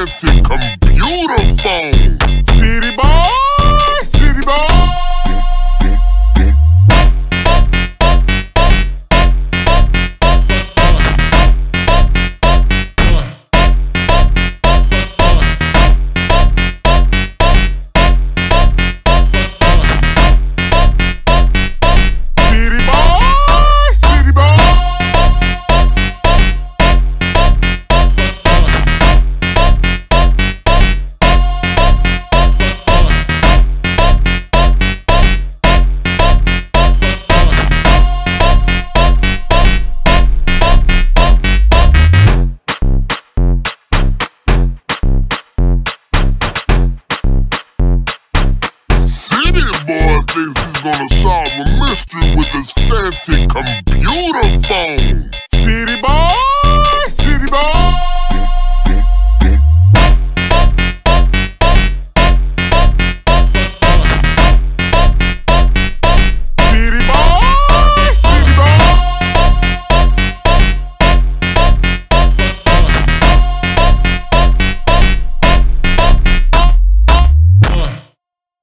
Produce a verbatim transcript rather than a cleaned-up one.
fancy computer phone. City boy, city boy. Boy thinks he's gonna solve a mystery with his fancy computer phone.